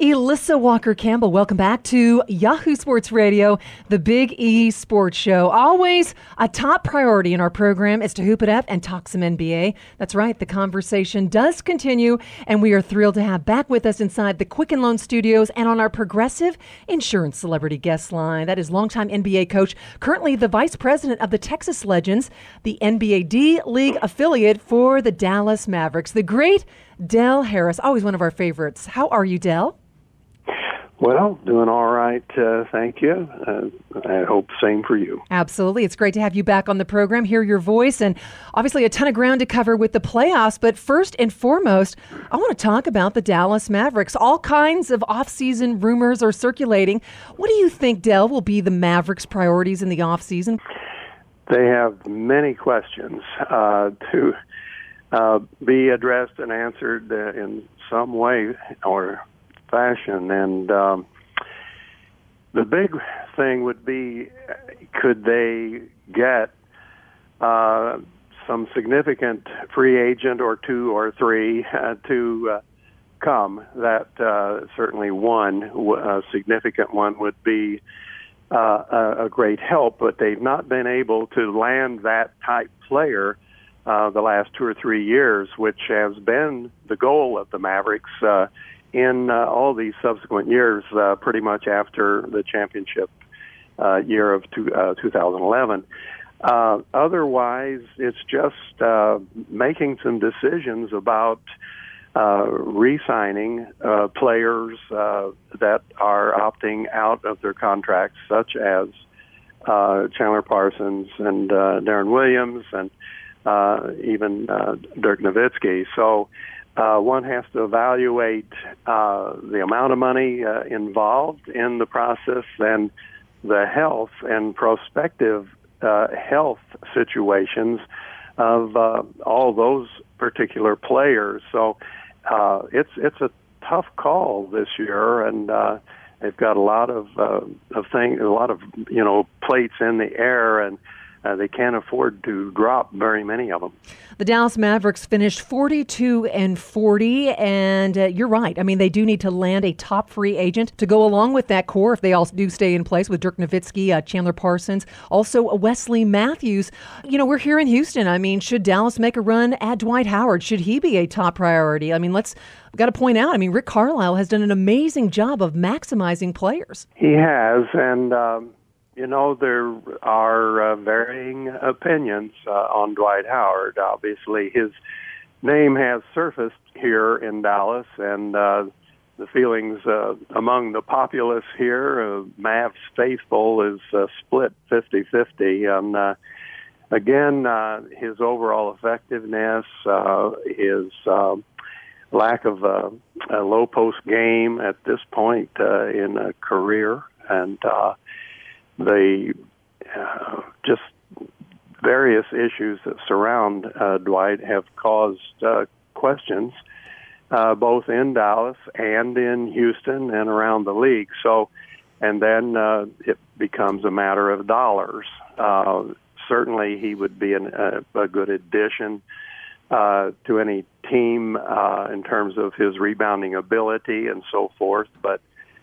Elissa Walker-Campbell, welcome back to Yahoo Sports Radio, the Big E Sports Show. Always a top priority in our program is to hoop it up and talk some NBA. That's right, the conversation does continue, and we are thrilled to have back with us inside the Quicken Loan Studios and on our Progressive Insurance Celebrity Guest Line. That is longtime NBA coach, currently the vice president of the Texas Legends, the NBA D-League affiliate for the Dallas Mavericks, the great Del Harris, always one of our favorites. How are you, Del? Well, doing all right, thank you. I hope same for you. Absolutely. It's great to have you back on the program, hear your voice, and obviously a ton of ground to cover with the playoffs. But first and foremost, I want to talk about the Dallas Mavericks. All kinds of off-season rumors are circulating. What do you think, Del, will be the Mavericks' priorities in the off-season? They have many questions to be addressed and answered in some way or fashion, and the big thing would be, could they get some significant free agent or two or three to come? That certainly one, a significant one, would be a great help, but they've not been able to land that type player the last 2 or 3 years, which has been the goal of the Mavericks in all these subsequent years, pretty much after the championship year of 2011. Otherwise, it's just making some decisions about re-signing players that are opting out of their contracts, such as Chandler Parsons and Darren Williams and even Dirk Nowitzki. So one has to evaluate the amount of money involved in the process and the health and prospective health situations of all those particular players. So it's a tough call this year, and they've got a lot of things, a lot of plates in the air, and they can't afford to drop very many of them. The Dallas Mavericks finished 42-40, and you're right. I mean, they do need to land a top free agent to go along with that core if they all do stay in place with Dirk Nowitzki, Chandler Parsons, also Wesley Matthews. We're here in Houston. I mean, should Dallas make a run at Dwight Howard? Should he be a top priority? I mean, we've got to point out, Rick Carlisle has done an amazing job of maximizing players. He has, and there are varying opinions on Dwight Howard. Obviously, his name has surfaced here in Dallas, and the feelings among the populace here, Mavs faithful, is split 50-50. And again, his overall effectiveness, his lack of a low post game at this point in a career, and the just various issues that surround Dwight have caused questions both in Dallas and in Houston and around the league. So, and then it becomes a matter of dollars. Certainly, he would be a good addition to any team in terms of his rebounding ability and so forth, but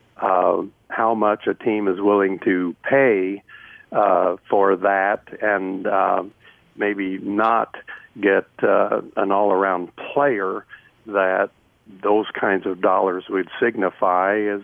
how much a team is willing to pay for that, and maybe not get an all-around player that those kinds of dollars would signify, is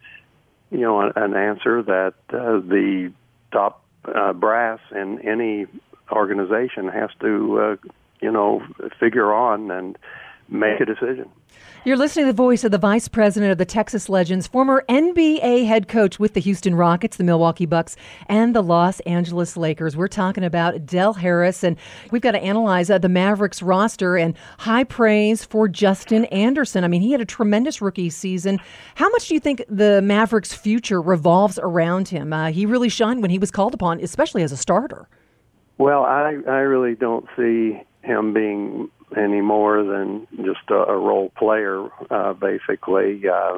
an answer that the top brass in any organization has to figure on and make a decision. You're listening to the voice of the vice president of the Texas Legends, former NBA head coach with the Houston Rockets, the Milwaukee Bucks, and the Los Angeles Lakers. We're talking about Del Harris, and we've got to analyze the Mavericks roster, and high praise for Justin Anderson. I mean, he had a tremendous rookie season. How much do you think the Mavericks' future revolves around him? He really shined when he was called upon, especially as a starter. Well, I really don't see him being any more than just a role player, basically.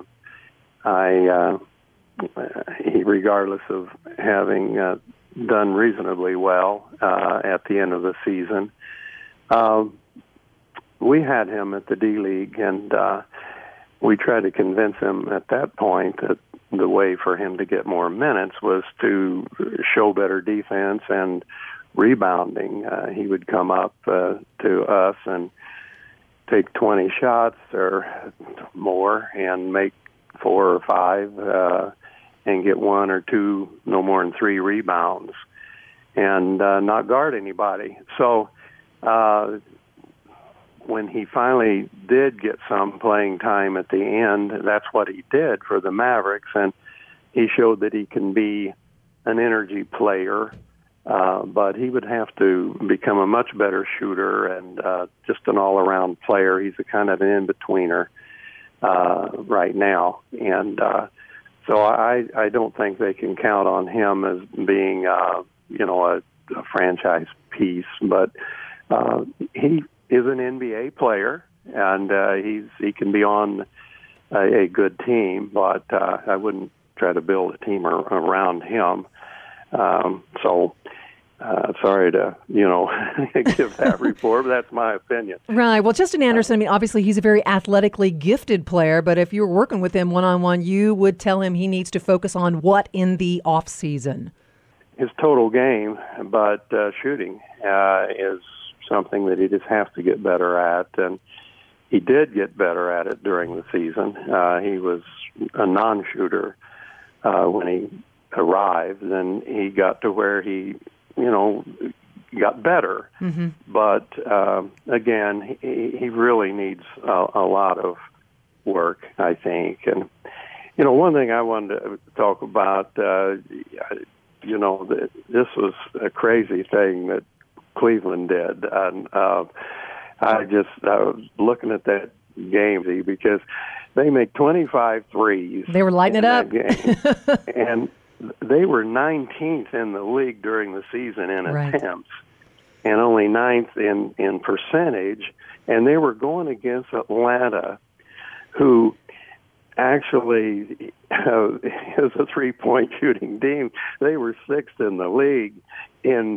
He, regardless of having done reasonably well at the end of the season, we had him at the D-League, and we tried to convince him at that point that the way for him to get more minutes was to show better defense and rebounding. He would come up to us and take 20 shots or more and make 4 or 5 and get 1 or 2, no more than 3 rebounds, and not guard anybody. So when he finally did get some playing time at the end, that's what he did for the Mavericks, and he showed that he can be an energy player, but he would have to become a much better shooter and just an all-around player. He's a kind of an in-betweener right now, and so I don't think they can count on him as being a franchise piece, but he is an NBA player, and he can be on a good team, but I wouldn't try to build a team around him. Sorry to, give that report, but that's my opinion. Right. Well, Justin Anderson, I mean, obviously he's a very athletically gifted player, but if you were working with him one-on-one, you would tell him he needs to focus on what in the off season? His total game, but shooting is something that he just has to get better at, and he did get better at it during the season. He was a non-shooter when he arrived, and he got to where he, got better. Mm-hmm. But again, he really needs a lot of work, I think. And one thing I wanted to talk about, this was a crazy thing that Cleveland did, and I was looking at that game because they make 25 threes. They were lighting it up, and they were 19th in the league during the season in attempts, and only 9th in percentage. And they were going against Atlanta, who actually is a three-point shooting team. They were 6th in the league in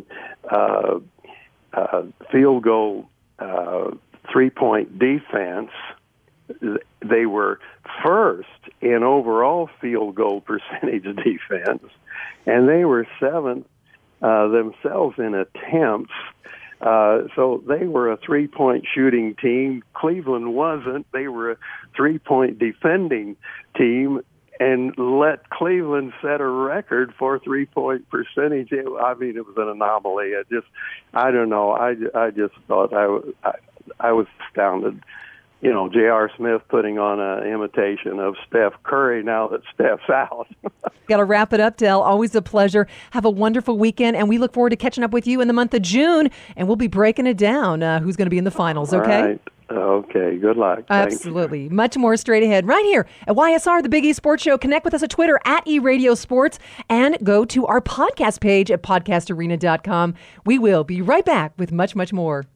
field goal three-point defense. They were first in overall field goal percentage defense, and they were 7th themselves in attempts. So they were a three-point shooting team. Cleveland wasn't. They were a three-point defending team and let Cleveland set a record for three-point percentage. It was an anomaly. I don't know. I just thought I was astounded. J.R. Smith putting on an imitation of Steph Curry now that Steph's out. Got to wrap it up, Del. Always a pleasure. Have a wonderful weekend, and we look forward to catching up with you in the month of June, and we'll be breaking it down, who's going to be in the finals, okay? All right. Okay, good luck. Absolutely. Thanks. Much more straight ahead right here at YSR, the Big E Sports Show. Connect with us at Twitter at eRadioSports and go to our podcast page at podcastarena.com. We will be right back with much, much more.